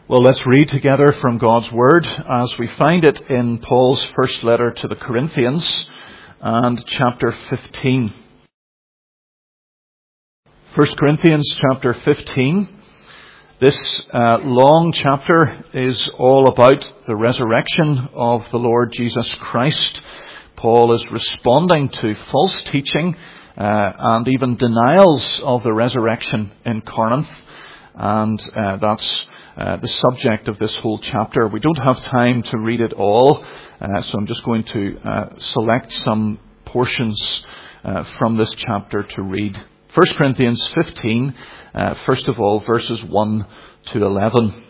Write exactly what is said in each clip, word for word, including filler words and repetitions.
Well, let's read together from God's Word as we find it in Paul's first letter to the Corinthians and chapter fifteen. First Corinthians chapter fifteen. This uh, long chapter is all about the resurrection of the Lord Jesus Christ. Paul is responding to false teaching uh, and even denials of the resurrection in Corinth. And uh, that's uh, the subject of this whole chapter. We don't have time to read it all, uh, so I'm just going to uh, select some portions uh, from this chapter to read. First Corinthians fifteen, uh, first of all, verses one to eleven.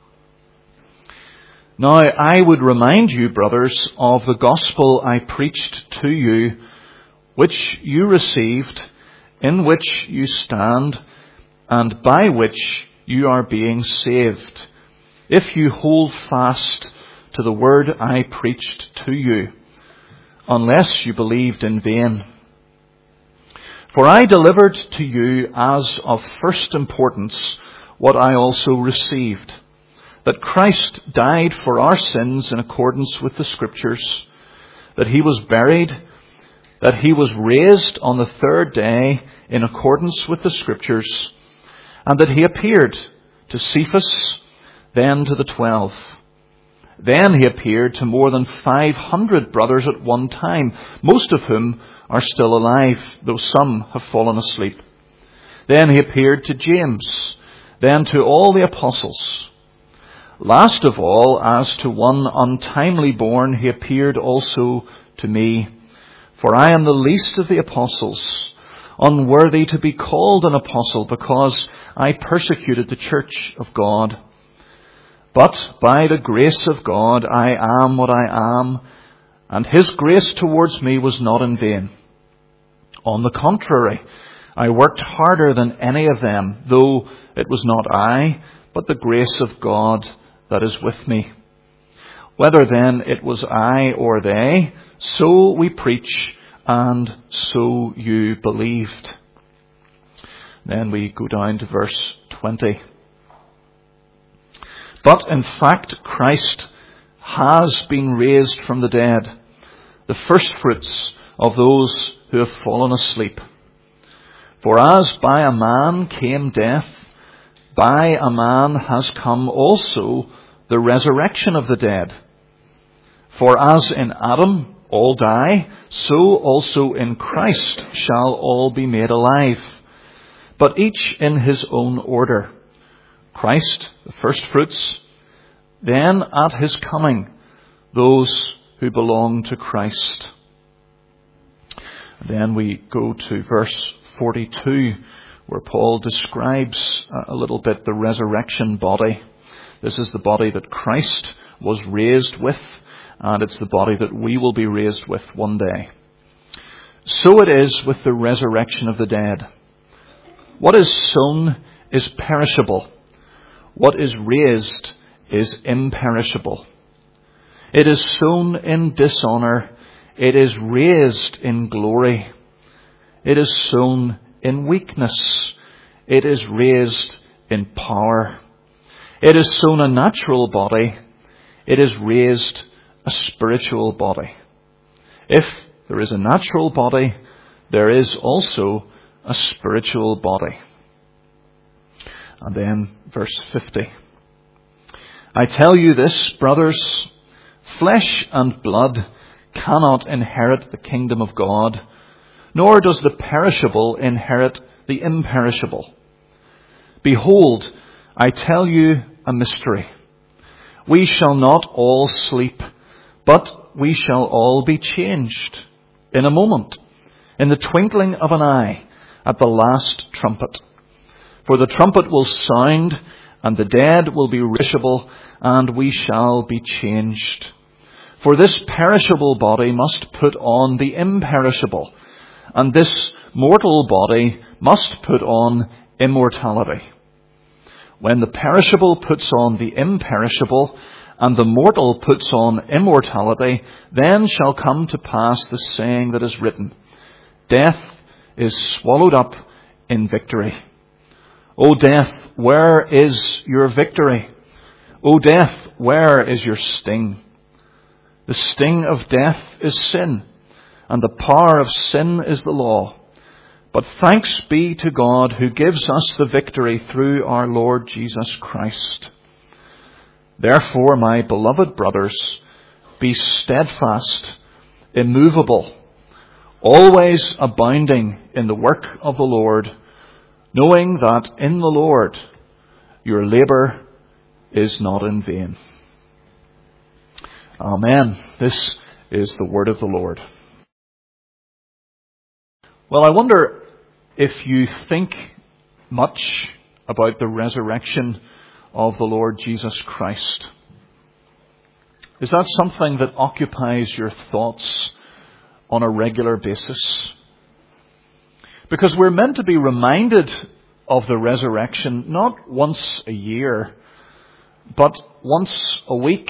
Now I would remind you, brothers, of the gospel I preached to you, which you received, in which you stand, and by which you are being saved, if you hold fast to the word I preached to you, unless you believed in vain. For I delivered to you as of first importance what I also received, that Christ died for our sins in accordance with the Scriptures, that he was buried, that he was raised on the third day in accordance with the Scriptures, and that he appeared to Cephas, then to the twelve. Then he appeared to more than five hundred brothers at one time, most of whom are still alive, though some have fallen asleep. Then he appeared to James, then to all the apostles. Last of all, as to one untimely born, he appeared also to me. For I am the least of the apostles, unworthy to be called an apostle, because I persecuted the church of God. But by the grace of God I am what I am, and his grace towards me was not in vain. On the contrary, I worked harder than any of them, though it was not I, but the grace of God that is with me. Whether then it was I or they, so we preach, and so you believed. Then we go down to verse twenty. But in fact, Christ has been raised from the dead, the firstfruits of those who have fallen asleep. For as by a man came death, by a man has come also the resurrection of the dead. For as in Adam all die, so also in Christ shall all be made alive, but each in his own order. Christ, the firstfruits, then at his coming, those who belong to Christ. And then we go to verse forty-two, where Paul describes a little bit the resurrection body. This is the body that Christ was raised with, and it's the body that we will be raised with one day. So it is with the resurrection of the dead. What is sown is perishable. What is raised is imperishable. It is sown in dishonor. It is raised in glory. It is sown in weakness. It is raised in power. It is sown a natural body. It is raised a spiritual body. If there is a natural body, there is also a spiritual body. And then verse fifty. I tell you this, brothers, flesh and blood cannot inherit the kingdom of God, nor does the perishable inherit the imperishable. Behold, I tell you a mystery. We shall not all sleep, but we shall all be changed in a moment, in the twinkling of an eye, at the last trumpet. For the trumpet will sound, and the dead will be raised, and we shall be changed. For this perishable body must put on the imperishable, and this mortal body must put on immortality. When the perishable puts on the imperishable, and the mortal puts on immortality, then shall come to pass the saying that is written, Death is swallowed up in victory. O death, where is your victory? O death, where is your sting? The sting of death is sin, and the power of sin is the law. But thanks be to God who gives us the victory through our Lord Jesus Christ. Therefore, my beloved brothers, be steadfast, immovable, always abounding in the work of the Lord, knowing that in the Lord your labour is not in vain. Amen. This is the word of the Lord. Well, I wonder if you think much about the resurrection of the Lord Jesus Christ. Is that something that occupies your thoughts on a regular basis? Because we're meant to be reminded of the resurrection not once a year, but once a week,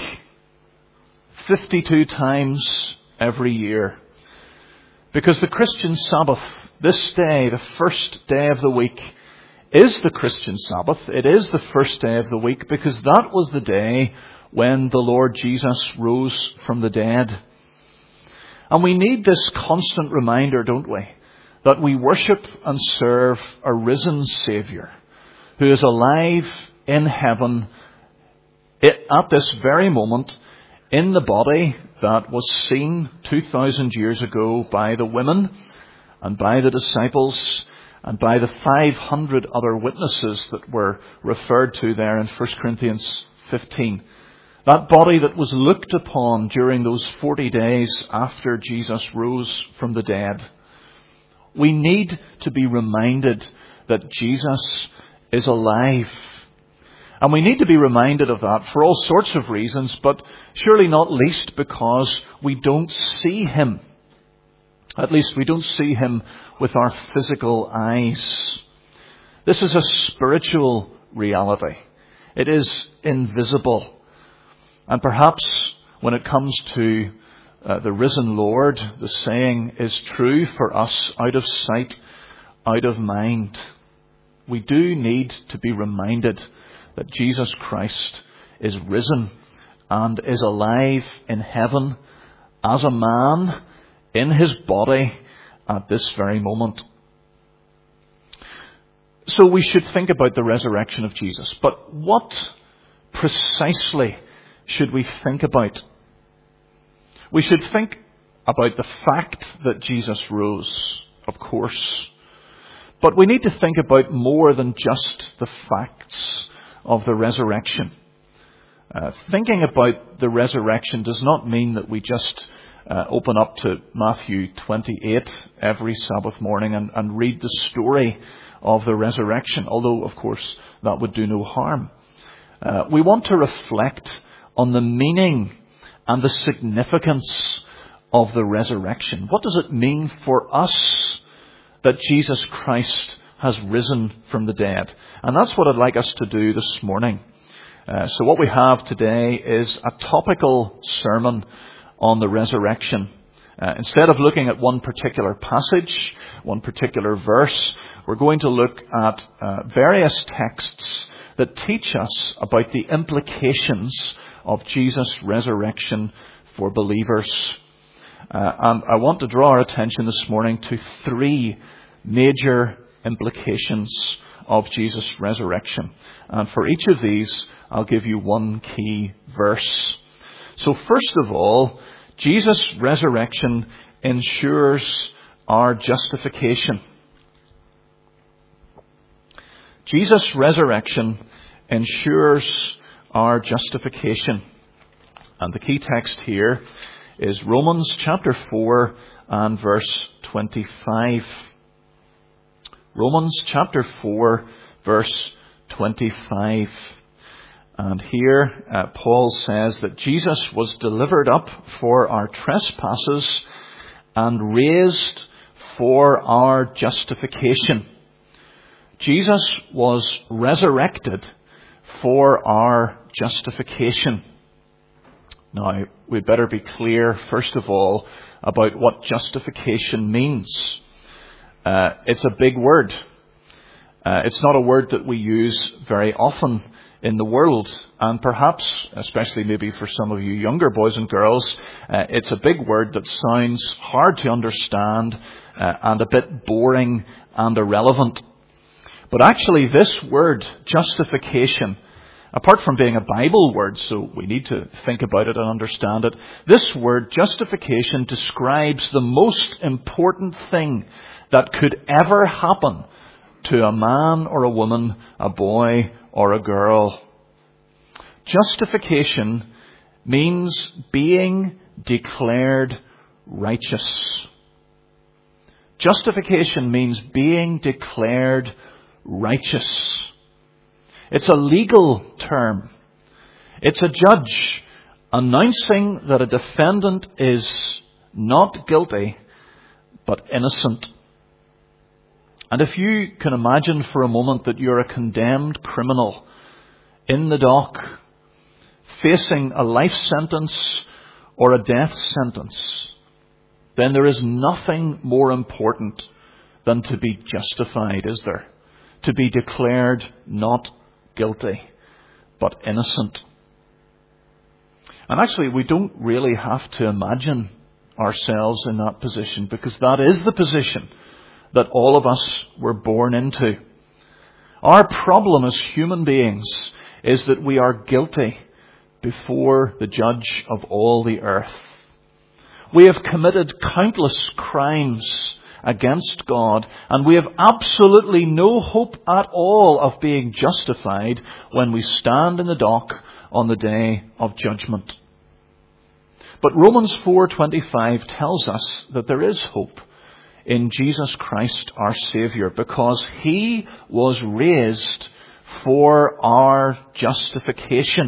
fifty-two times every year. Because the Christian Sabbath, this day, the first day of the week, is the Christian Sabbath. It is the first day of the week because that was the day when the Lord Jesus rose from the dead. And we need this constant reminder, don't we, that we worship and serve a risen Saviour who is alive in heaven at this very moment in the body that was seen two thousand years ago by the women and by the disciples and by the five hundred other witnesses that were referred to there in First Corinthians fifteen. That body that was looked upon during those forty days after Jesus rose from the dead. We need to be reminded that Jesus is alive. And we need to be reminded of that for all sorts of reasons, but surely not least because we don't see him. At least we don't see him with our physical eyes. This is a spiritual reality. It is invisible. And perhaps when it comes to uh, the risen Lord, the saying is true for us: out of sight, out of mind. We do need to be reminded that Jesus Christ is risen and is alive in heaven as a man in his body at this very moment. So we should think about the resurrection of Jesus. But what precisely should we think about? We should think about the fact that Jesus rose, of course. But we need to think about more than just the facts of the resurrection. Uh, thinking about the resurrection does not mean that we just uh, open up to Matthew twenty-eight every Sabbath morning and, and read the story of the resurrection, although, of course, that would do no harm. Uh, we want to reflect on the meaning and the significance of the resurrection. What does it mean for us that Jesus Christ has risen from the dead? And that's what I'd like us to do this morning. Uh, so what we have today is a topical sermon on the resurrection. Uh, instead of looking at one particular passage, one particular verse, we're going to look at uh, various texts that teach us about the implications of Jesus' resurrection for believers. Uh, and I want to draw our attention this morning to three major implications of Jesus' resurrection. And for each of these, I'll give you one key verse. So first of all, Jesus' resurrection ensures our justification. Jesus' resurrection ensures our justification. And the key text here is Romans chapter four and verse twenty-five. Romans chapter four, verse twenty-five. And here uh, Paul says that Jesus was delivered up for our trespasses and raised for our justification. Jesus was resurrected for our justification. Now, we'd better be clear, first of all, about what justification means. Uh, it's a big word. Uh, it's not a word that we use very often in the world. And perhaps, especially maybe for some of you younger boys and girls, uh, it's a big word that sounds hard to understand uh, and a bit boring and irrelevant. But actually this word, justification, apart from being a Bible word, so we need to think about it and understand it, this word, justification, describes the most important thing that could ever happen to a man or a woman, a boy or a girl. Justification means being declared righteous. Justification means being declared righteous. It's a legal term. It's a judge announcing that a defendant is not guilty, but innocent. And if you can imagine for a moment that you're a condemned criminal in the dock, facing a life sentence or a death sentence, then there is nothing more important than to be justified, is there? To be declared not guilty, but innocent. And actually, we don't really have to imagine ourselves in that position, because that is the position that all of us were born into. Our problem as human beings is that we are guilty before the judge of all the earth. We have committed countless crimes against God, and we have absolutely no hope at all of being justified when we stand in the dock on the day of judgment. But Romans four twenty-five tells us that there is hope in Jesus Christ our Saviour, because He was raised for our justification.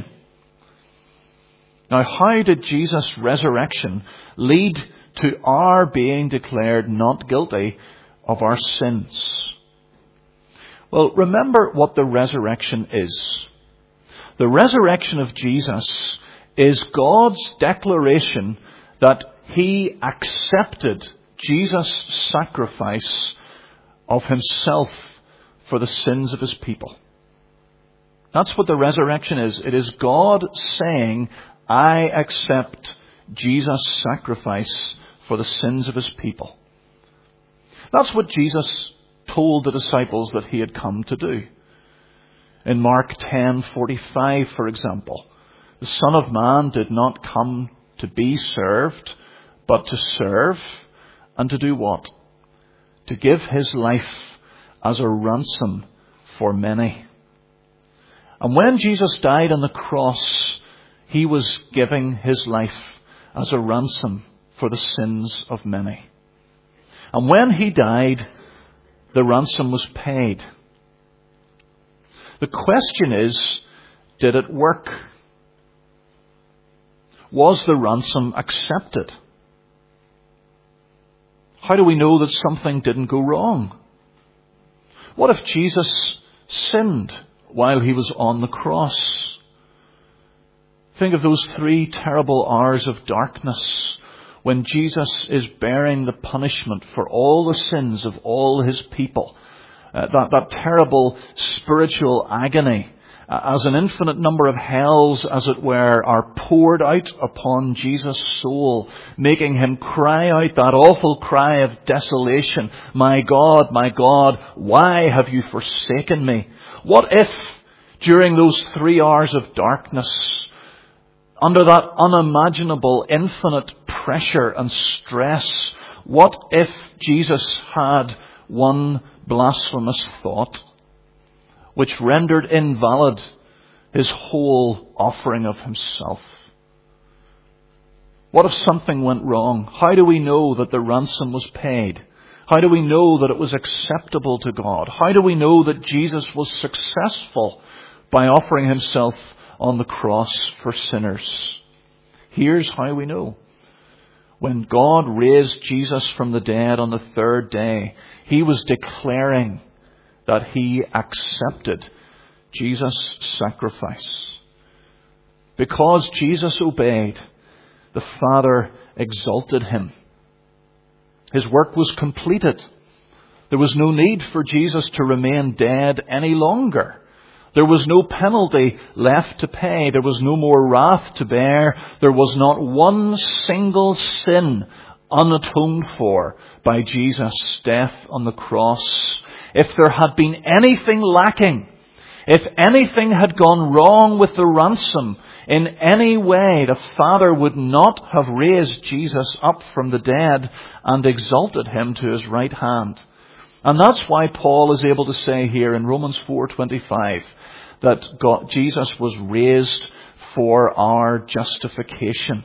Now, how did Jesus' resurrection lead to our being declared not guilty of our sins? Well, remember what the resurrection is. The resurrection of Jesus is God's declaration that He accepted Jesus' sacrifice of Himself for the sins of His people. That's what the resurrection is. It is God saying, I accept Jesus' sacrifice for the sins of His people. That's what Jesus told the disciples that He had come to do. In Mark ten forty-five, for example, the Son of Man did not come to be served, but to serve, and to do what? To give His life as a ransom for many. And when Jesus died on the cross, He was giving His life as a ransom for the sins of many. And when He died, the ransom was paid. The question is, did it work? Was the ransom accepted? How do we know that something didn't go wrong? What if Jesus sinned while He was on the cross? Think of those three terrible hours of darkness when Jesus is bearing the punishment for all the sins of all His people. Uh, that, that terrible spiritual agony, uh, as an infinite number of hells, as it were, are poured out upon Jesus' soul, making Him cry out that awful cry of desolation, my God, my God, why have you forsaken me? What if, during those three hours of darkness, under that unimaginable infinite pressure and stress, what if Jesus had one blasphemous thought which rendered invalid His whole offering of Himself? What if something went wrong? How do we know that the ransom was paid? How do we know that it was acceptable to God? How do we know that Jesus was successful by offering Himself on the cross for sinners? Here's how we know. When God raised Jesus from the dead on the third day, He was declaring that He accepted Jesus' sacrifice. Because Jesus obeyed, the Father exalted Him. His work was completed. There was no need for Jesus to remain dead any longer. There was no penalty left to pay. There was no more wrath to bear. There was not one single sin unatoned for by Jesus' death on the cross. If there had been anything lacking, if anything had gone wrong with the ransom in any way, the Father would not have raised Jesus up from the dead and exalted him to his right hand. And that's why Paul is able to say here in Romans four twenty-five that God, Jesus was raised for our justification.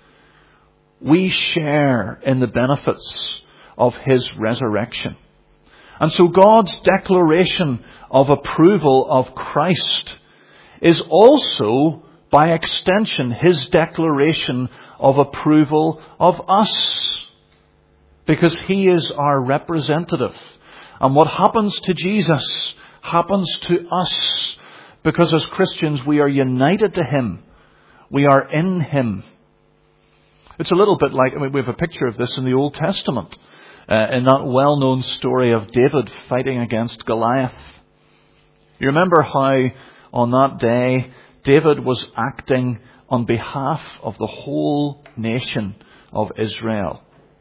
We share in the benefits of his resurrection. And so God's declaration of approval of Christ is also, by extension, his declaration of approval of us. Because he is our representative. And what happens to Jesus happens to us. Because as Christians we are united to him. We are in him. It's a little bit like, I mean, we have a picture of this in the Old Testament. Uh, in that well-known story of David fighting against Goliath. You remember how on that day David was acting on behalf of the whole nation of Israel.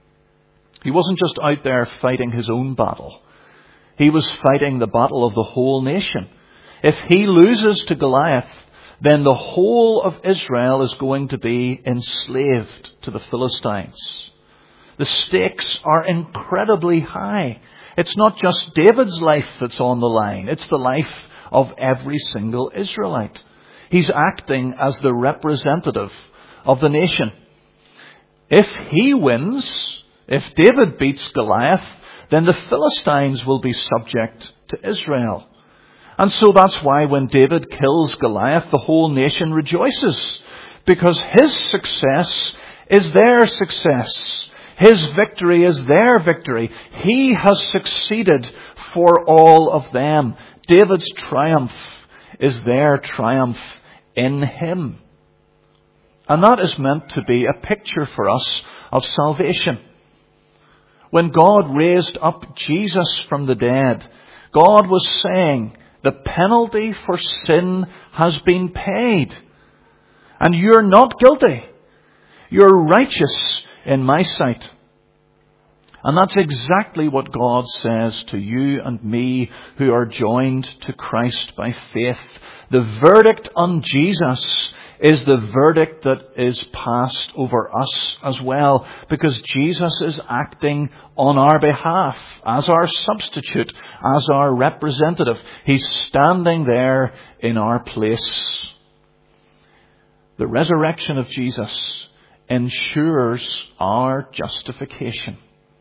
He wasn't just out there fighting his own battle. He was fighting the battle of the whole nation. If he loses to Goliath, then the whole of Israel is going to be enslaved to the Philistines. The stakes are incredibly high. It's not just David's life that's on the line. It's the life of every single Israelite. He's acting as the representative of the nation. If he wins, if David beats Goliath, then the Philistines will be subject to Israel. And so that's why when David kills Goliath, the whole nation rejoices. Because his success is their success. His victory is their victory. He has succeeded for all of them. David's triumph is their triumph in him. And that is meant to be a picture for us of salvation. When God raised up Jesus from the dead, God was saying, the penalty for sin has been paid. And you're not guilty. You're righteous in my sight. And that's exactly what God says to you and me who are joined to Christ by faith. The verdict on Jesus is the verdict that is passed over us as well, because Jesus is acting on our behalf as our substitute, as our representative. He's standing there in our place. The resurrection of Jesus ensures our justification.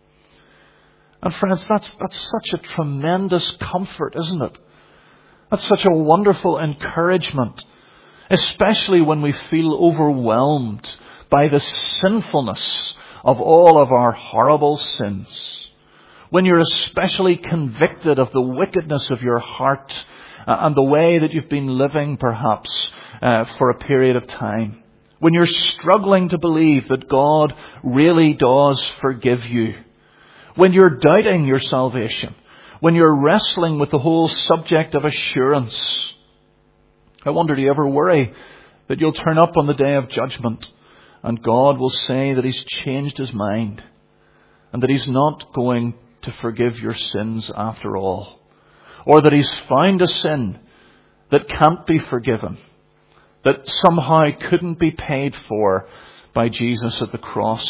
And friends, that's, that's such a tremendous comfort, isn't it? That's such a wonderful encouragement, especially when we feel overwhelmed by the sinfulness of all of our horrible sins. When you're especially convicted of the wickedness of your heart uh, and the way that you've been living perhaps uh, for a period of time. When you're struggling to believe that God really does forgive you. When you're doubting your salvation. When you're wrestling with the whole subject of assurance. I wonder, do you ever worry that you'll turn up on the day of judgment and God will say that he's changed his mind and that he's not going to forgive your sins after all? Or that he's found a sin that can't be forgiven, that somehow couldn't be paid for by Jesus at the cross?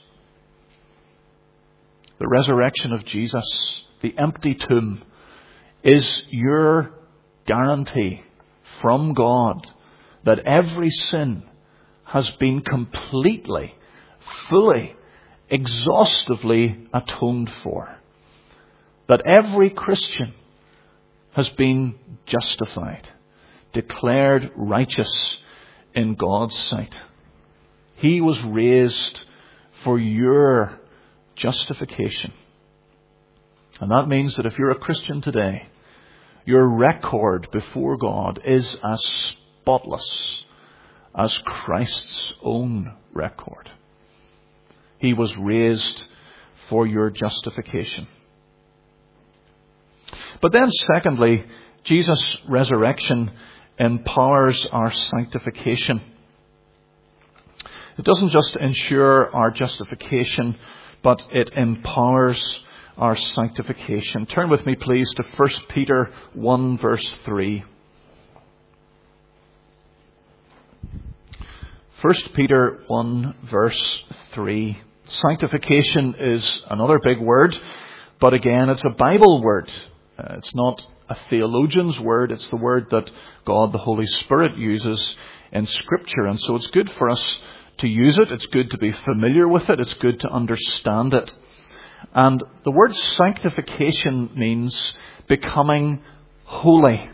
The resurrection of Jesus, the empty tomb, is your guarantee from God that every sin has been completely, fully, exhaustively atoned for. That every Christian has been justified, declared righteous in God's sight. He was raised for your justification. And that means that if you're a Christian today, your record before God is as spotless as Christ's own record. He was raised for your justification. But then secondly, Jesus' resurrection empowers our sanctification. It doesn't just ensure our justification, but it empowers our sanctification. Turn with me, please, to First Peter one, verse three. First Peter one, verse three. Sanctification is another big word, but again, it's a Bible word. Uh, it's not a theologian's word. It's the word that God, the Holy Spirit, uses in Scripture. And so it's good for us to use it. It's good to be familiar with it. It's good to understand it. And the word sanctification means becoming holy.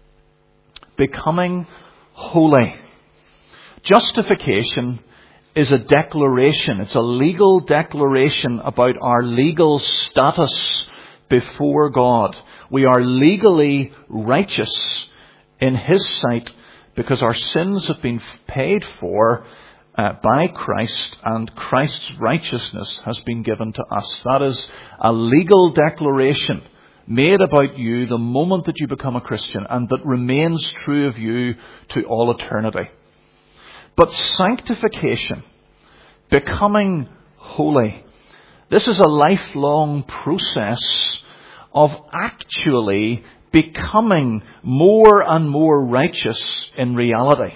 Becoming holy. Justification is a declaration. It's a legal declaration about our legal status before God. We are legally righteous in His sight because our sins have been paid for uh, by Christ, and Christ's righteousness has been given to us. That is a legal declaration made about you the moment that you become a Christian, and that remains true of you to all eternity. But sanctification, becoming holy, this is a lifelong process of actually becoming more and more righteous in reality.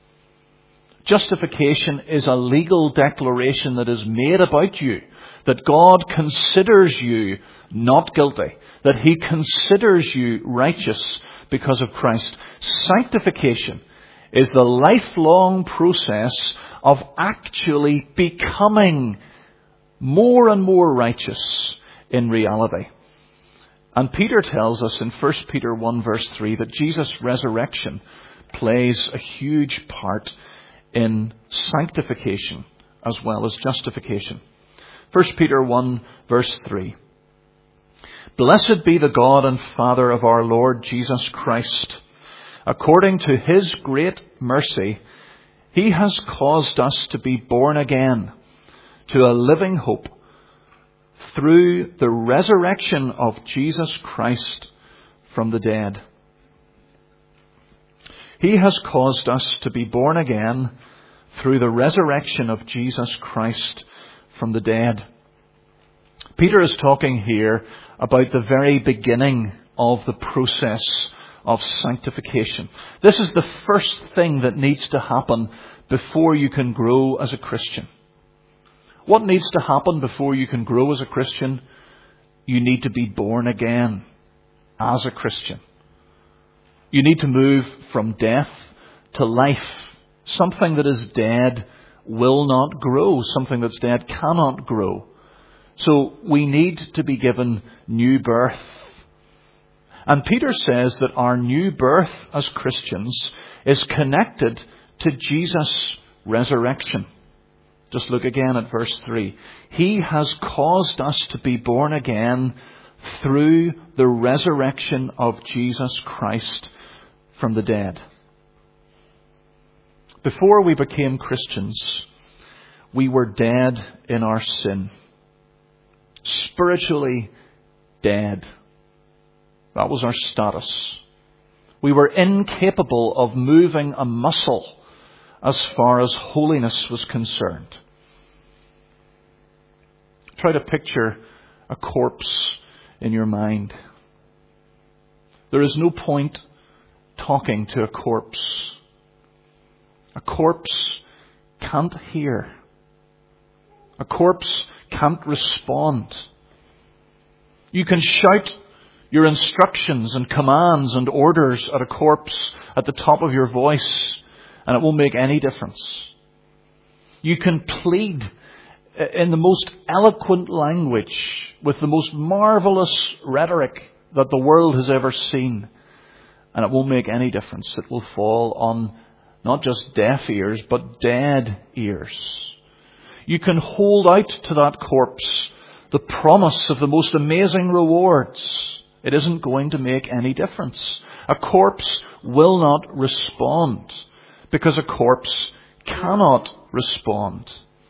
Justification is a legal declaration that is made about you, that God considers you not guilty, that He considers you righteous because of Christ. Sanctification is the lifelong process of actually becoming more and more righteous in reality. And Peter tells us in First Peter one verse three that Jesus' resurrection plays a huge part in sanctification as well as justification. First Peter one verse three. Blessed be the God and Father of our Lord Jesus Christ. According to His great mercy, He has caused us to be born again to a living hope through the resurrection of Jesus Christ from the dead. He has caused us to be born again through the resurrection of Jesus Christ from the dead. Peter is talking here about the very beginning of the process of sanctification. This is the first thing that needs to happen before you can grow as a Christian. What needs to happen before you can grow as a Christian? You need to be born again as a Christian. You need to move from death to life. Something that is dead will not grow. Something that's dead cannot grow. So we need to be given new birth. And Peter says that our new birth as Christians is connected to Jesus' resurrection. Just look again at verse three. He has caused us to be born again through the resurrection of Jesus Christ from the dead. Before we became Christians, we were dead in our sin. Spiritually dead. That was our status. We were incapable of moving a muscle as far as holiness was concerned. Try to picture a corpse in your mind. There is no point talking to a corpse. A corpse can't hear. A corpse can't respond. You can shout your instructions and commands and orders at a corpse at the top of your voice, and it won't make any difference. You can plead in the most eloquent language with the most marvelous rhetoric that the world has ever seen, and it won't make any difference. It will fall on not just deaf ears, but dead ears. You can hold out to that corpse the promise of the most amazing rewards. It isn't going to make any difference. A corpse will not respond because a corpse cannot respond.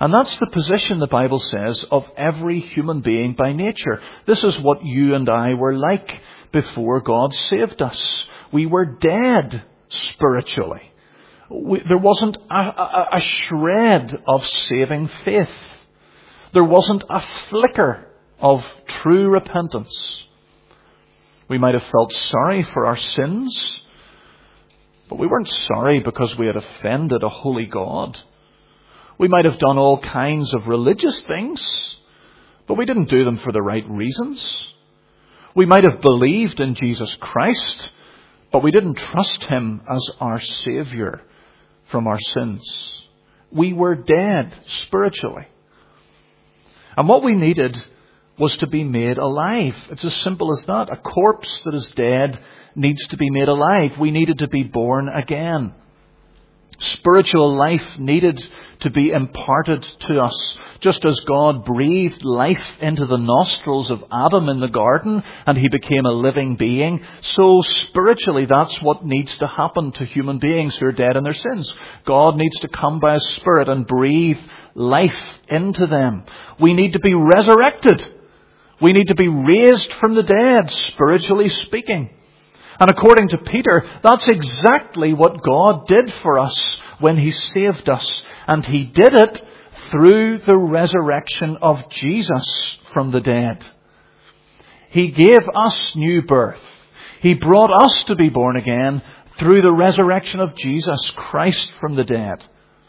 And that's the position, the Bible says, of every human being by nature. This is what you and I were like before God saved us. We were dead spiritually. We, there wasn't a, a, a shred of saving faith. There wasn't a flicker of true repentance. We might have felt sorry for our sins, but we weren't sorry because we had offended a holy God. We might have done all kinds of religious things, but we didn't do them for the right reasons. We might have believed in Jesus Christ, but we didn't trust him as our Saviour from our sins. We were dead spiritually. And what we needed was to be made alive. It's as simple as that. A corpse that is dead needs to be made alive. We needed to be born again. Spiritual life needed to be imparted to us. Just as God breathed life into the nostrils of Adam in the garden and he became a living being, so spiritually that's what needs to happen to human beings who are dead in their sins. God needs to come by his Spirit and breathe life into them. We need to be resurrected. We need to be raised from the dead, spiritually speaking. And according to Peter, that's exactly what God did for us when he saved us. And he did it through the resurrection of Jesus from the dead. He gave us new birth. He brought us to be born again through the resurrection of Jesus Christ from the dead.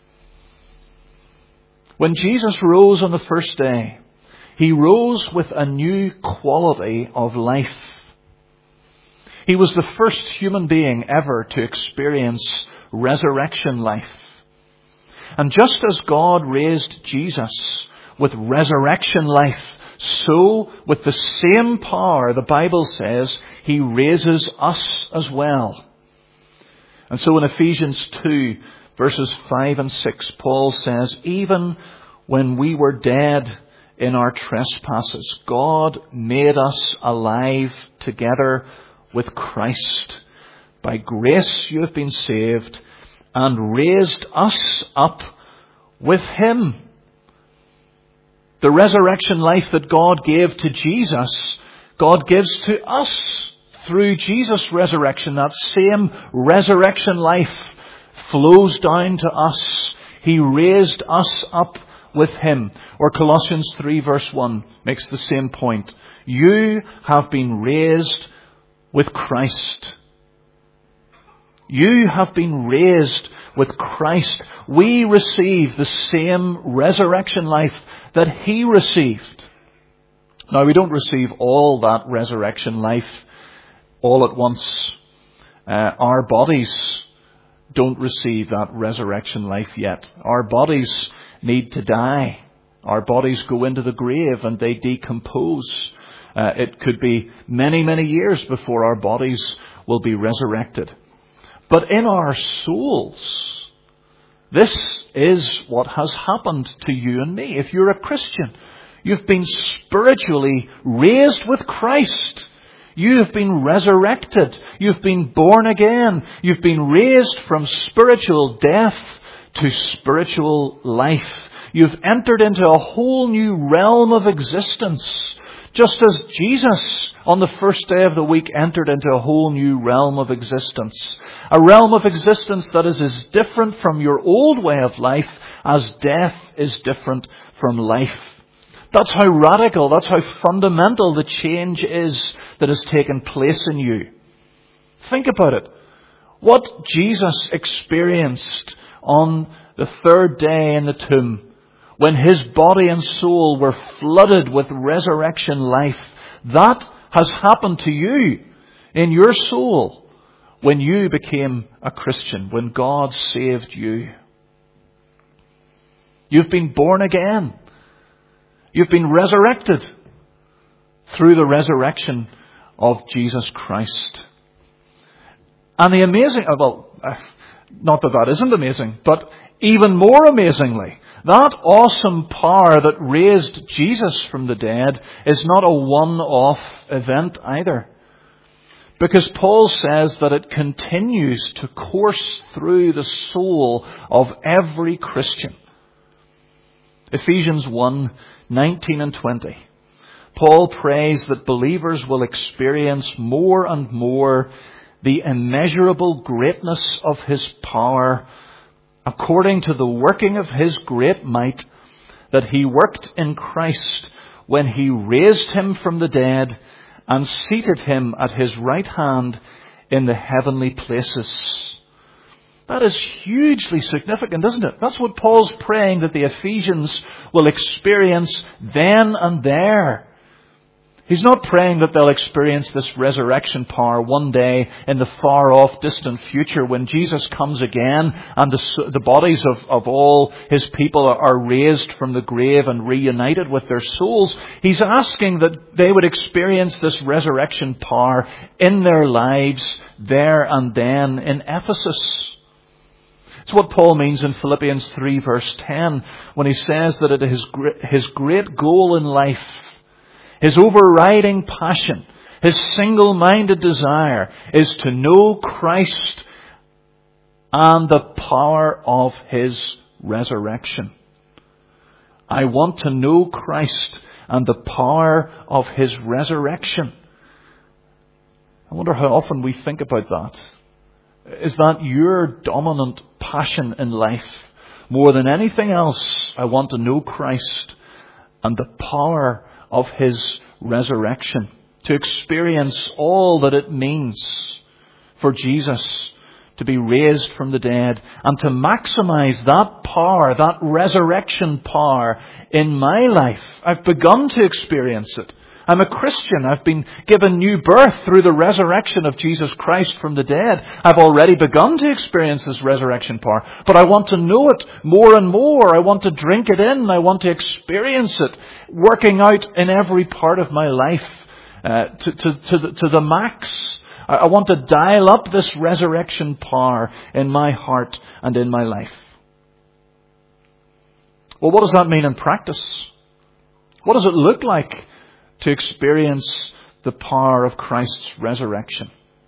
When Jesus rose on the first day, he rose with a new quality of life. He was the first human being ever to experience resurrection life. And just as God raised Jesus with resurrection life, so with the same power, the Bible says, he raises us as well. And so in Ephesians two, verses five and six, Paul says, even when we were dead in our trespasses, God made us alive together with Christ. By grace you have been saved, and raised us up with him. The resurrection life that God gave to Jesus, God gives to us through Jesus' resurrection. That same resurrection life flows down to us. He raised us up with him. Or Colossians three verse one makes the same point. You have been raised with Christ. You have been raised with Christ. We receive the same resurrection life that he received. Now, we don't receive all that resurrection life all at once. Uh, our bodies don't receive that resurrection life yet. Our bodies need to die. Our bodies go into the grave and they decompose. Uh, it could be many, many years before our bodies will be resurrected. But in our souls, this is what has happened to you and me. If you're a Christian, you've been spiritually raised with Christ. You have been resurrected. You've been born again. You've been raised from spiritual death to spiritual life. You've entered into a whole new realm of existence. Just as Jesus on the first day of the week entered into a whole new realm of existence. A realm of existence that is as different from your old way of life as death is different from life. That's how radical, that's how fundamental the change is that has taken place in you. Think about it. What Jesus experienced on the third day in the tomb, when his body and soul were flooded with resurrection life, that has happened to you in your soul when you became a Christian, when God saved you. You've been born again. You've been resurrected through the resurrection of Jesus Christ. And the amazing, well, not that that isn't amazing, but even more amazingly, that awesome power that raised Jesus from the dead is not a one-off event either. Because Paul says that it continues to course through the soul of every Christian. Ephesians one, nineteen and twenty. Paul prays that believers will experience more and more the immeasurable greatness of His power, according to the working of His great might, that He worked in Christ when He raised Him from the dead and seated Him at His right hand in the heavenly places. That is hugely significant, isn't it? That's what Paul's praying that the Ephesians will experience then and there. He's not praying that they'll experience this resurrection power one day in the far off distant future when Jesus comes again and the, the bodies of, of all His people are raised from the grave and reunited with their souls. He's asking that they would experience this resurrection power in their lives there and then in Ephesus. It's what Paul means in Philippians three verse ten when he says that it is his great goal in life, his overriding passion, his single-minded desire is to know Christ and the power of His resurrection. I want to know Christ and the power of His resurrection. I wonder how often we think about that. Is that your dominant passion in life? More than anything else, I want to know Christ and the power of His resurrection. To experience all that it means for Jesus to be raised from the dead and to maximize that power, that resurrection power in my life. I've begun to experience it. I'm a Christian. I've been given new birth through the resurrection of Jesus Christ from the dead. I've already begun to experience this resurrection power. But I want to know it more and more. I want to drink it in. I want to experience it working out in every part of my life uh, to, to, to, the, to the max. I, I want to dial up this resurrection power in my heart and in my life. Well, what does that mean in practice? What does it look like to experience the power of Christ's resurrection?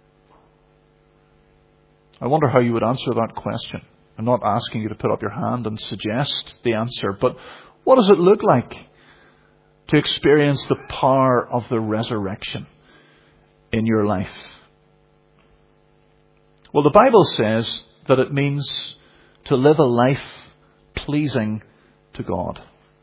I wonder how you would answer that question. I'm not asking you to put up your hand and suggest the answer, but what does it look like to experience the power of the resurrection in your life? Well, the Bible says that it means to live a life pleasing to God.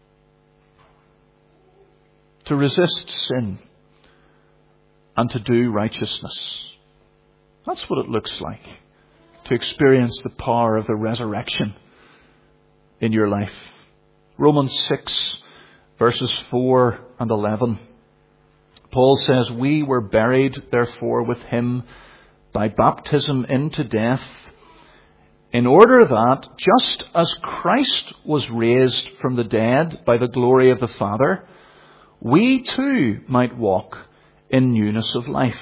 To resist sin and to do righteousness. That's what it looks like to experience the power of the resurrection in your life. Romans six verses four and eleven. Paul says, "We were buried therefore with Him by baptism into death, in order that, just as Christ was raised from the dead by the glory of the Father, we too might walk in newness of life.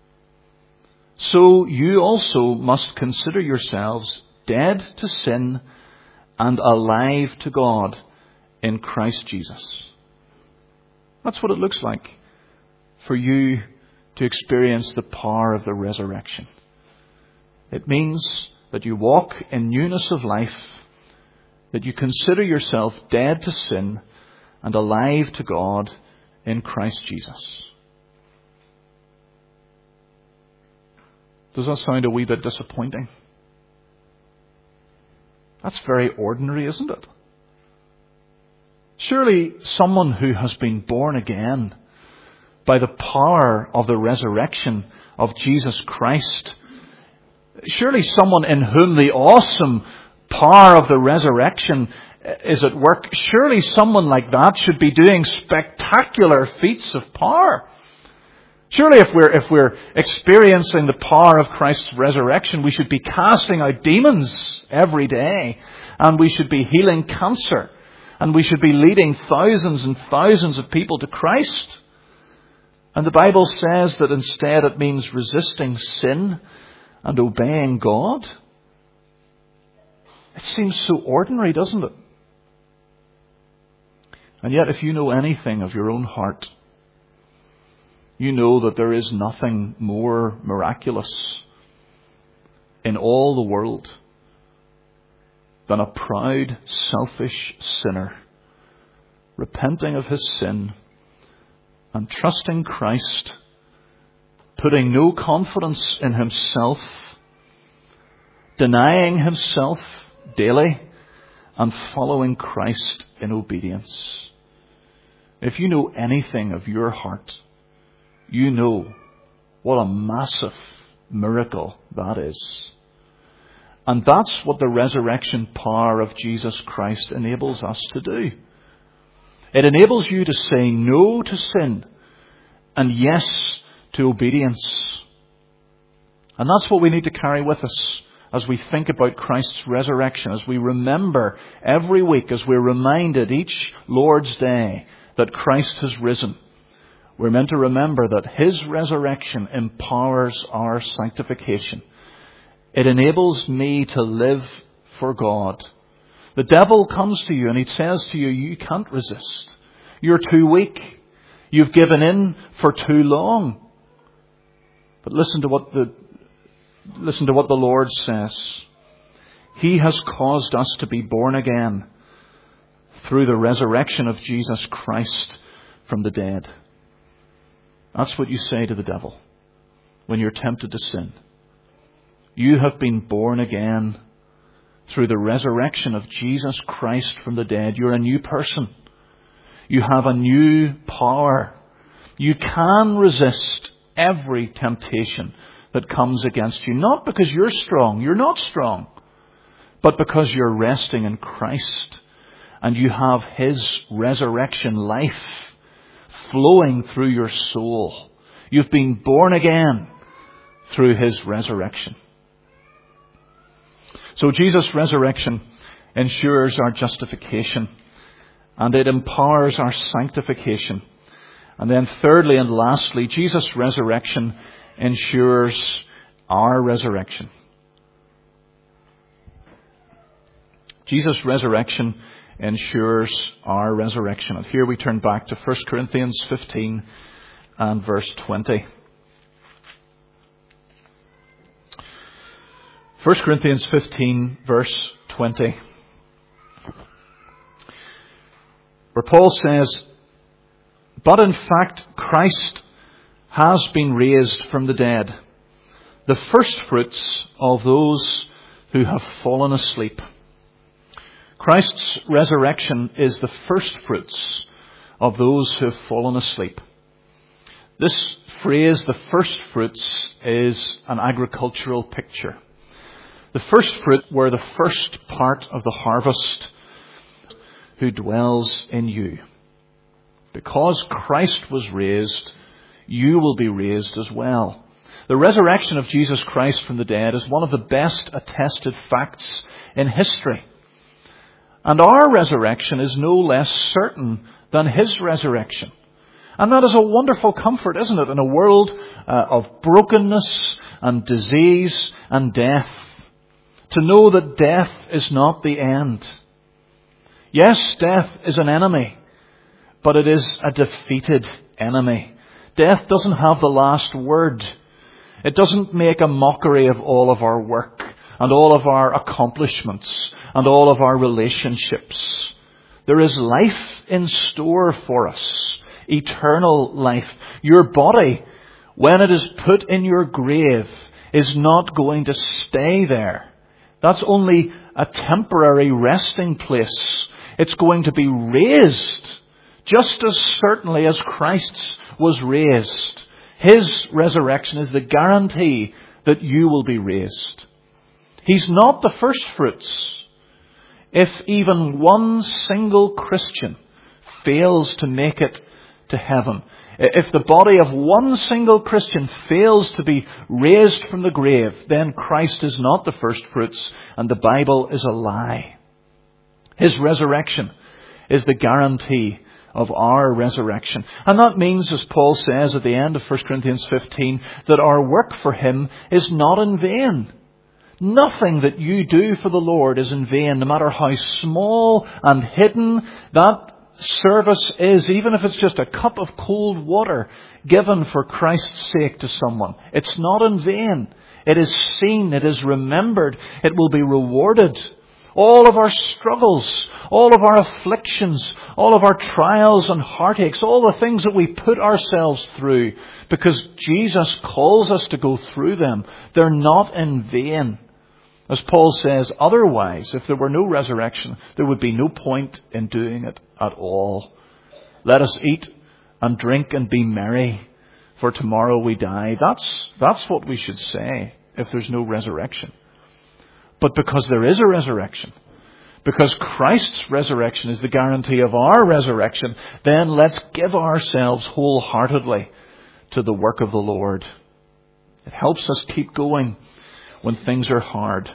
So you also must consider yourselves dead to sin and alive to God in Christ Jesus." That's what it looks like for you to experience the power of the resurrection. It means that you walk in newness of life, that you consider yourself dead to sin and alive to God in Christ Jesus. Does that sound a wee bit disappointing? That's very ordinary, isn't it? Surely someone who has been born again by the power of the resurrection of Jesus Christ, surely someone in whom the awesome power of the resurrection is at work, surely someone like that should be doing spectacular feats of power. Surely if we're, if we're experiencing the power of Christ's resurrection, we should be casting out demons every day, and we should be healing cancer, and we should be leading thousands and thousands of people to Christ. And the Bible says that instead it means resisting sin and obeying God. It seems so ordinary, doesn't it? And yet, if you know anything of your own heart, you know that there is nothing more miraculous in all the world than a proud, selfish sinner repenting of his sin and trusting Christ, putting no confidence in himself, denying himself daily, and following Christ in obedience. If you know anything of your heart, you know what a massive miracle that is. And that's what the resurrection power of Jesus Christ enables us to do. It enables you to say no to sin and yes to obedience. And that's what we need to carry with us as we think about Christ's resurrection, as we remember every week, as we're reminded each Lord's Day that Christ has risen. We're meant to remember that his resurrection empowers our sanctification. It enables me to live for God. The devil comes to you and he says to you, you can't resist. You're too weak. You've given in for too long. But listen to what the listen to what the Lord says. He has caused us to be born again through the resurrection of Jesus Christ from the dead. That's what you say to the devil when you're tempted to sin. You have been born again through the resurrection of Jesus Christ from the dead. You're a new person. You have a new power. You can resist every temptation that comes against you. Not because you're strong. You're not strong. But because you're resting in Christ. And you have his resurrection life flowing through your soul. You've been born again through his resurrection. So Jesus' resurrection ensures our justification, and it empowers our sanctification. And then thirdly and lastly, Jesus' resurrection ensures our resurrection. Jesus' resurrection ensures our resurrection. And here we turn back to First Corinthians fifteen and verse twenty. First Corinthians fifteen, verse twenty. Where Paul says, "But in fact, Christ has been raised from the dead, the firstfruits of those who have fallen asleep." Christ's resurrection is the firstfruits of those who have fallen asleep. This phrase, the firstfruits, is an agricultural picture. The first fruit were the first part of the harvest who dwells in you. Because Christ was raised, you will be raised as well. The resurrection of Jesus Christ from the dead is one of the best attested facts in history. And our resurrection is no less certain than his resurrection. And that is a wonderful comfort, isn't it, in a world uh, of brokenness and disease and death. To know that death is not the end. Yes, death is an enemy, but it is a defeated enemy. Death doesn't have the last word. It doesn't make a mockery of all of our work and all of our accomplishments and all of our relationships. There is life in store for us, eternal life. Your body, when it is put in your grave, is not going to stay there. That's only a temporary resting place. It's going to be raised just as certainly as Christ's was raised. His resurrection is the guarantee that you will be raised. He's not the first fruits. If even one single Christian fails to make it to heaven, if the body of one single Christian fails to be raised from the grave, then Christ is not the first fruits and the Bible is a lie. His resurrection is the guarantee of our resurrection. And that means, as Paul says at the end of First Corinthians fifteen, that our work for him is not in vain. Nothing that you do for the Lord is in vain, no matter how small and hidden that service is, even if it's just a cup of cold water given for Christ's sake to someone. It's not in vain. It is seen. It is remembered. It will be rewarded. All of our struggles, all of our afflictions, all of our trials and heartaches, all the things that we put ourselves through, because Jesus calls us to go through them, they're not in vain. As Paul says, otherwise, if there were no resurrection, there would be no point in doing it at all. Let us eat and drink and be merry, for tomorrow we die. That's, that's what we should say if there's no resurrection. But because there is a resurrection, because Christ's resurrection is the guarantee of our resurrection, then let's give ourselves wholeheartedly to the work of the Lord. It helps us keep going when things are hard.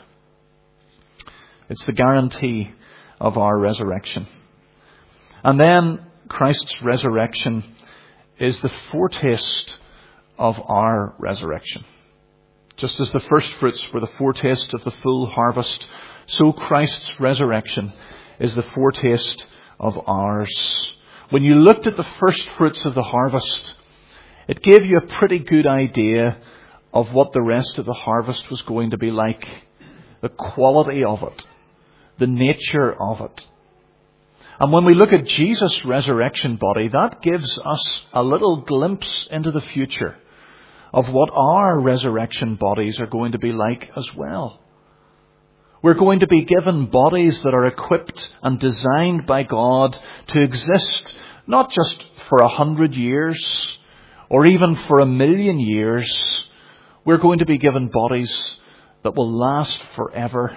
It's the guarantee of our resurrection. And then Christ's resurrection is the foretaste of our resurrection. Just as the first fruits were the foretaste of the full harvest, so Christ's resurrection is the foretaste of ours. When you looked at the first fruits of the harvest, it gave you a pretty good idea of what the rest of the harvest was going to be like. The quality of it. The nature of it. And when we look at Jesus' resurrection body, that gives us a little glimpse into the future of what our resurrection bodies are going to be like as well. We're going to be given bodies that are equipped and designed by God to exist not just for a hundred years or even for a million years. We're going to be given bodies that will last forever.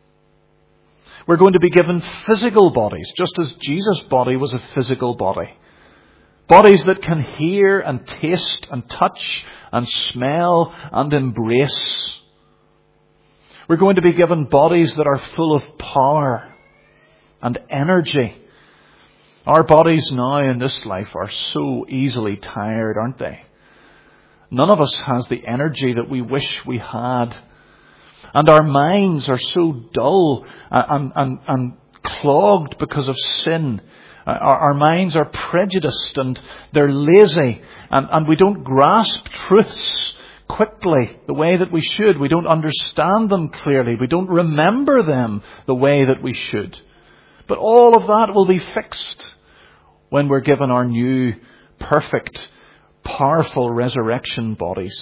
We're going to be given physical bodies, just as Jesus' body was a physical body. Bodies that can hear and taste and touch and smell and embrace. We're going to be given bodies that are full of power and energy. Our bodies now in this life are so easily tired, aren't they? None of us has the energy that we wish we had. And our minds are so dull and, and, and clogged because of sin. Our, our minds are prejudiced and they're lazy. And, and we don't grasp truths quickly the way that we should. We don't understand them clearly. We don't remember them the way that we should. But all of that will be fixed when we're given our new, perfect, powerful resurrection bodies.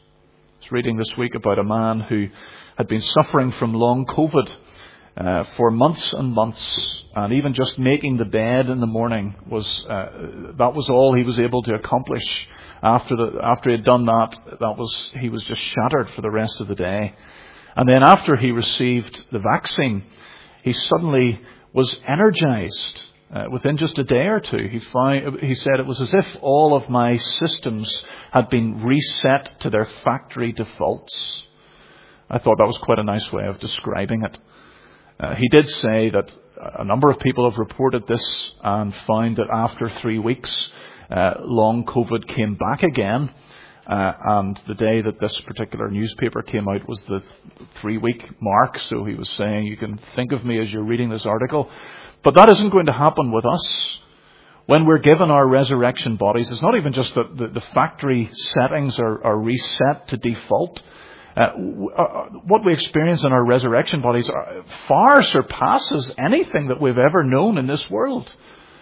I was reading this week about a man who had been suffering from long COVID uh, for months and months, and even just making the bed in the morning was uh, that was all he was able to accomplish. After the after he had done that, that was he was just shattered for the rest of the day. And then after he received the vaccine, he suddenly was energized. Uh, within just a day or two, he found, he said it was as if all of my systems had been reset to their factory defaults. I thought that was quite a nice way of describing it. Uh, he did say that a number of people have reported this and found that after three weeks, uh, long COVID came back again. Uh, and the day that this particular newspaper came out was the three-week mark. So he was saying, you can think of me as you're reading this article. But that isn't going to happen with us. When we're given our resurrection bodies, it's not even just that the, the factory settings are, are reset to default. Uh, what we experience in our resurrection bodies are, far surpasses anything that we've ever known in this world.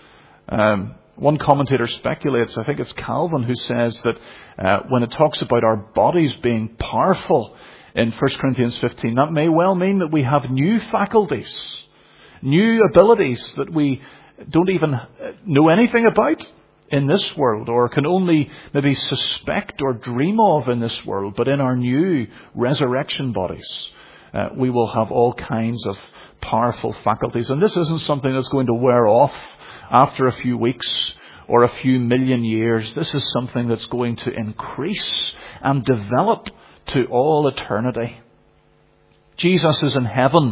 Um, one commentator speculates, I think it's Calvin, who says that uh, when it talks about our bodies being powerful in First Corinthians fifteen, that may well mean that we have new faculties, new abilities that we don't even know anything about in this world, or can only maybe suspect or dream of in this world. But in our new resurrection bodies, uh, we will have all kinds of powerful faculties. And this isn't something that's going to wear off after a few weeks or a few million years. This is something that's going to increase and develop to all eternity. Jesus is in heaven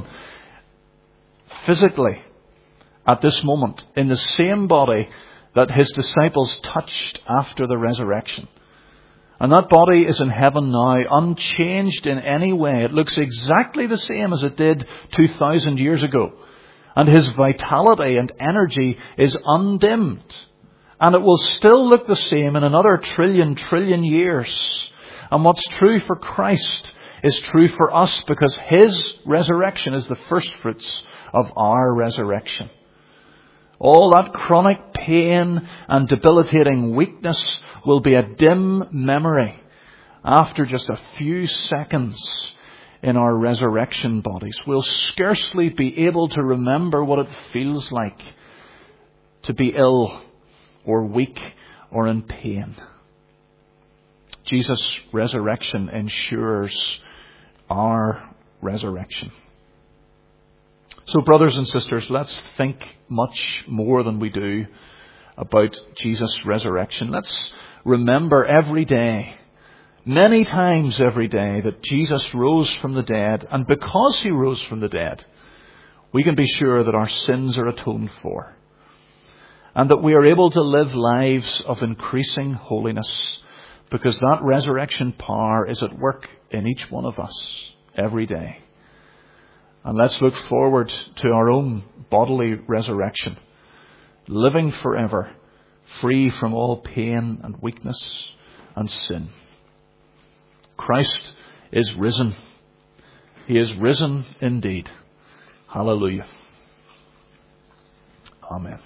physically at this moment in the same body that his disciples touched after the resurrection. And that body is in heaven now, unchanged in any way. It looks exactly the same as it did two thousand years ago. And his vitality and energy is undimmed. And it will still look the same in another trillion, trillion years. And what's true for Christ is true for us because his resurrection is the first fruits of our resurrection. All that chronic pain and debilitating weakness will be a dim memory after just a few seconds in our resurrection bodies. We'll scarcely be able to remember what it feels like to be ill or weak or in pain. Jesus' resurrection ensures our resurrection. So, brothers and sisters, let's think much more than we do about Jesus' resurrection. Let's remember every day, many times every day, that Jesus rose from the dead. And because he rose from the dead, we can be sure that our sins are atoned for. And that we are able to live lives of increasing holiness, because that resurrection power is at work in each one of us every day. And let's look forward to our own bodily resurrection, living forever, free from all pain and weakness and sin. Christ is risen. He is risen indeed. Hallelujah. Amen.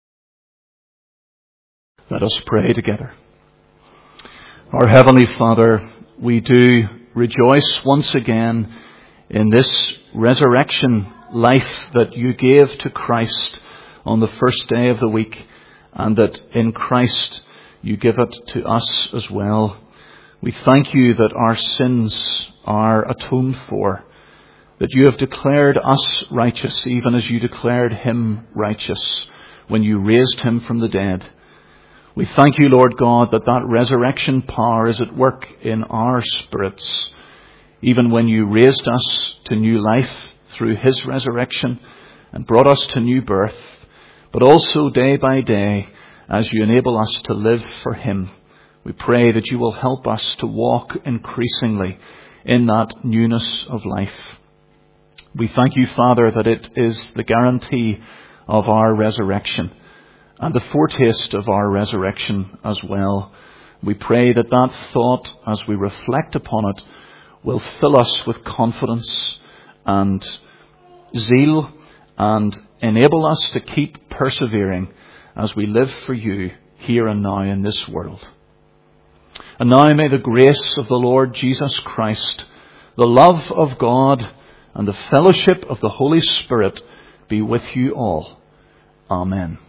Let us pray together. Our Heavenly Father, we do rejoice once again in this resurrection life that you gave to Christ on the first day of the week, and that in Christ you give it to us as well. We thank you that our sins are atoned for, that you have declared us righteous even as you declared him righteous when you raised him from the dead. We thank you, Lord God, that that resurrection power is at work in our spirits, even when you raised us to new life through his resurrection and brought us to new birth, but also day by day as you enable us to live for him. We pray that you will help us to walk increasingly in that newness of life. We thank you, Father, that it is the guarantee of our resurrection and the foretaste of our resurrection as well. We pray that that thought, as we reflect upon it, will fill us with confidence and zeal and enable us to keep persevering as we live for you here and now in this world. And now may the grace of the Lord Jesus Christ, the love of God, and the fellowship of the Holy Spirit be with you all. Amen.